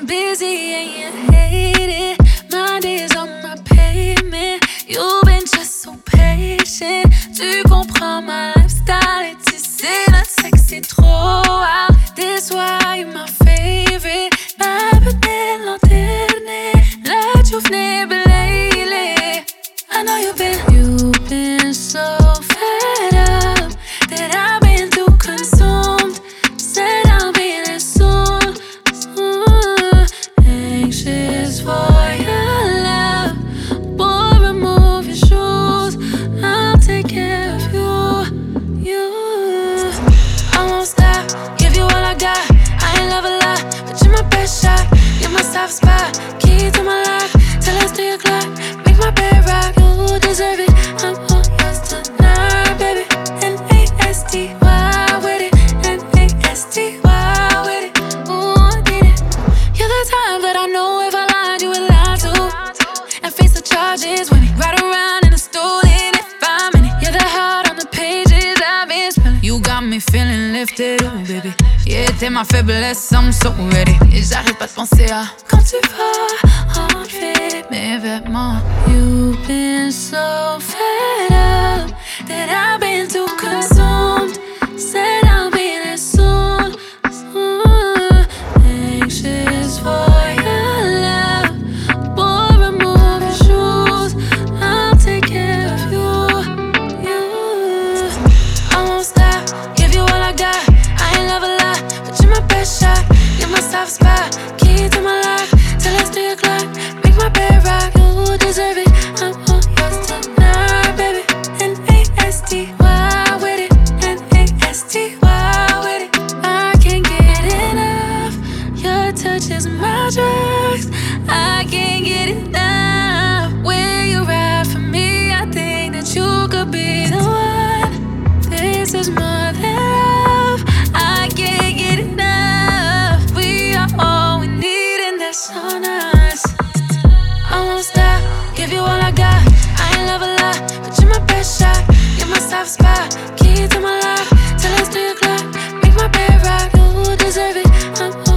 busy and you hate it. Mind is on my pavement. You've been just so patient. Tu comprends ma lifestyle et tu sais notre sexe c'est trop wild. That's why you're my favorite. Ma belle lanterne, la journée lately. I know you've been so fed up that I've been too consumed. Said I'll be there soon, anxious for your love. Boy, remove your shoes, I'll take care of you. I won't stop, give you all I got. I ain't love a lot, but you're my best shot. You're my soft spot, key to my life. Till it's 3 o'clock, make my bed rock. You deserve it, I'm all yours tonight, baby. N-A-S-T-Y with it, N-A-S-T-Y with it. Ooh, I need it. You're the type that I know if I lied, you would lie to. And face the charges with me, ride around in a stolen if I'm in it. You're the heart on the pages I've been spelling. You got me feeling lifted, oh baby. Yeah, t'es ma faiblesse, I'm so ready. Et j'arrête pas de penser à quand tu vas enlever mes vêtements. You've been so fed up that I've been too consumed. Said I'll be there soon, anxious for your love. Boy, remove your shoes, I'll take care of you. I won't stop, give you all I got. I ain't love a lot, but you're my best shot. You're my soft spot, key to my life. Till it's 3 o'clock, make my bed rock. You deserve it, I'm all yours tonight, baby. N-A-S-T-Y with it, N-A-S-T-Y with it. I can't get enough, your touch is my drugs. I can't get enough, where you ride for me. I think that you could be the one. This is more than love, I can't get enough. We are all we need and that's on us. I won't stop, give you all I got. I ain't love a lot, but you're my best shot. You're my soft spot, key to my life. Till it's 3 o'clock, make my bed rock. You deserve it, I'm